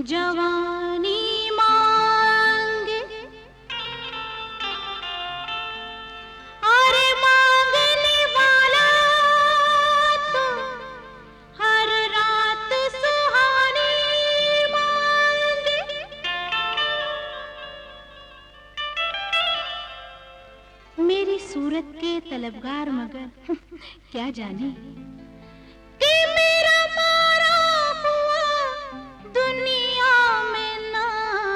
जवानी मांगे, अरे मांगने वाला तो हर रात सुहानी मांगे। मेरी सूरत के तलबगार मगर क्या जाने कि मेरा मारा हुआ दुनिया में ना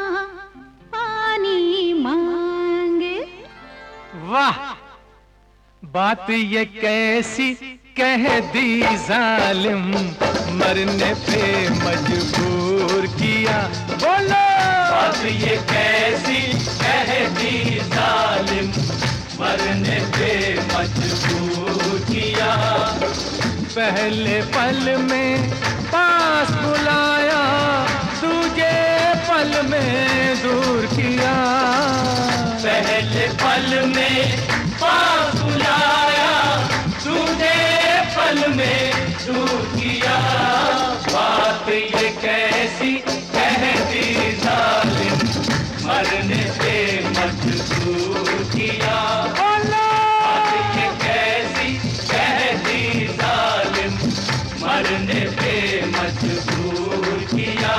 पानी मांगे। वाह, बात ये कैसी कह दी जालिम, मरने पे मजबूर किया। बोलो, बात ये कैसी कह दी जालिम, मरने पे मजबूर किया। पहले पल में पास बुलाया, दूजे पल में दूर किया। पहले पल में पास बुलाया, दूजे पल में दूर किया। बात ये कैसी कह दी जालिम, मरने पे मजबूर किया। बात ये कैसी कह दी जालिम, मरने पे मजबूर किया।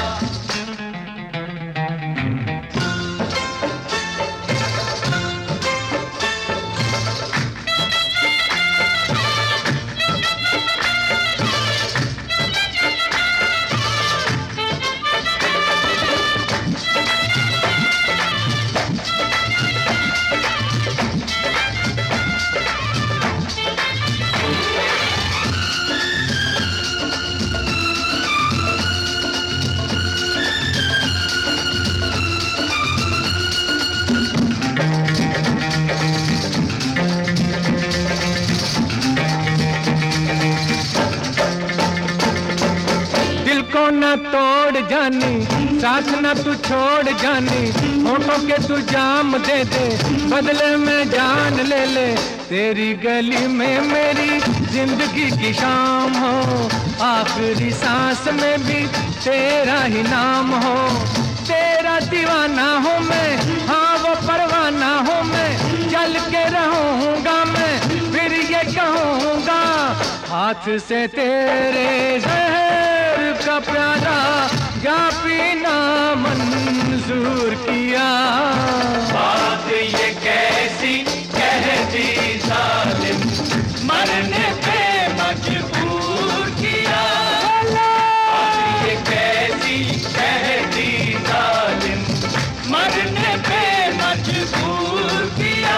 न तोड़ जानी, साथ न तू छोड़ जानी, होठों के तू जाम दे दे, बदले में जान ले ले। तेरी गली में मेरी जिंदगी की शाम हो, आखिरी सांस में भी तेरा ही नाम हो। तेरा दीवाना हूँ मैं, हाँ वो परवाना हूँ मैं, चल के रहूँगा मैं, फिर ये कहूँगा हाथ से तेरे जहर का प्याला या पीना मंजूर किया। बात ये कैसी कह दी जालिम, मरने पे मजबूर किया। बात ये कैसी कह दी जालिम, मरने पे मजबूर किया।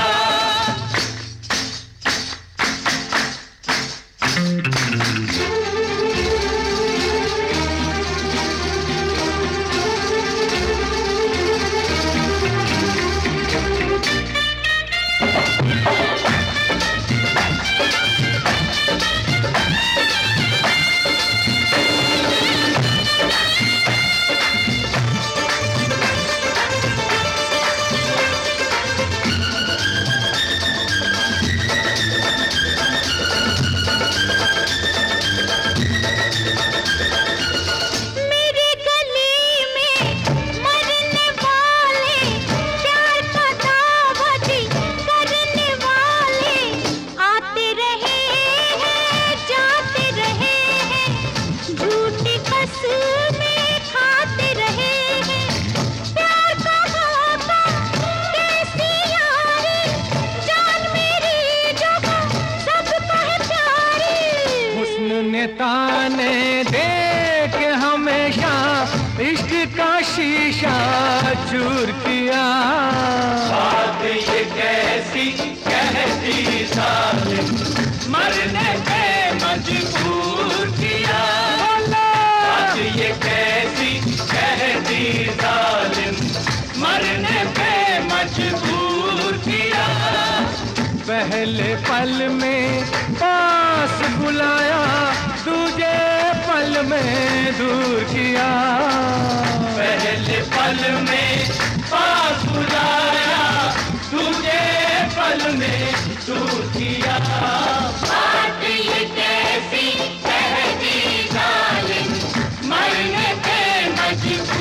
ताने देख हमेशा इश्क का शीशा चूर किया। बात ये कैसी कह दी जालिम, मरने पे मजबूर किया। बात ये कैसी कह दी जालिम, मरने पे मजबूर किया। पहले पल में पास बुलाया, दूजे पल में दूर किया। पहले पल में पास बुलाया, दूजे पल में दूर किया। बात ये कैसी कह दी जालिम, मरने पे मजबूर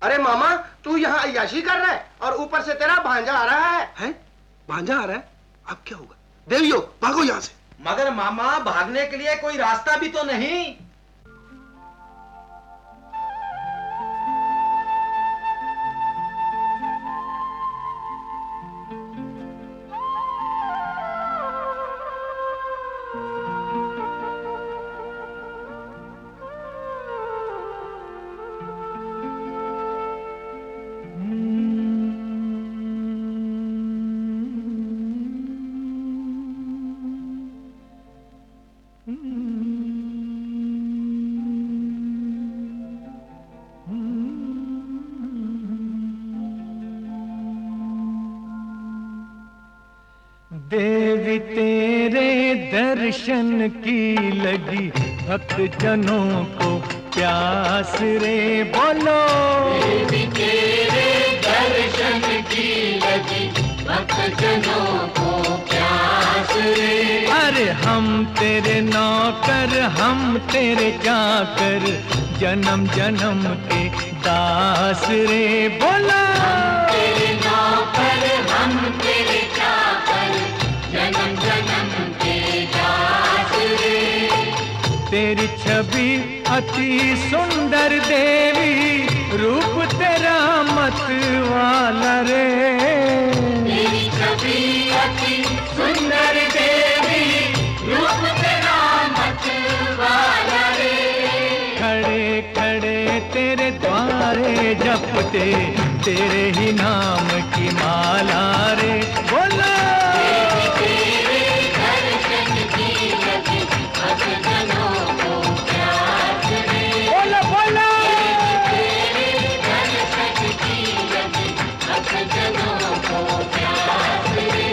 अरे मामा, तू यहाँ अय्याशी कर रहा है और ऊपर से तेरा भांजा आ रहा है। हैं? भांजा आ रहा है? अब क्या होगा? देवियो, भागो यहाँ से। मगर मामा, भागने के लिए कोई रास्ता भी तो नहीं। देवी तेरे दर्शन की लगी भक्त जनों को प्यास रे, बोलो। देवी तेरे दर्शन की लगी भक्त जनों को प्यास रे। अरे हम तेरे नौकर, हम तेरे चाकर, जन्म जन्म के दास रे, बोलो। तेरे नौकर, हम तेरे चाकर, जन्म जन्म के दास रे। तेरी छवि अति सुंदर देवी, रूप तेरा मत वाला रे। तेरी छवि अति सुंदर देवी, रूप तेरा मत वाला रे। खड़े खड़े तेरे द्वारे जपते, तेरे ही नाम की माला रे, बोलो। तेरे दर्शन की लगी भक्त जनों को प्यास रे। बोलो बोलो। तेरे दर्शन की लगी भक्त जनों को प्यास रे।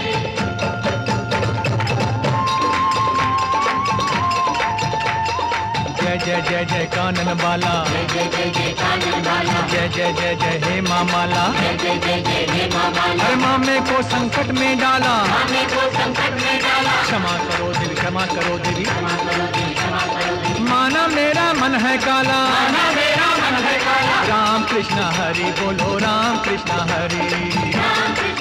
जय जय जय जय कानन बाला, जय जय जय जय कानन बाला, जय जय जय जय हे माँ माला। जय जय जय जय हे माँ माला। हर मामे को संकट में डाला, मामे को संकट में डाला। क्षमा करो देवी, क्षमा करो देवी, क्षमा करो देवी, क्षमा करो देवी। माना मेरा मन है काला, माना मेरा मन है काला। राम कृष्ण हरि बोलो, राम कृष्ण हरि। राम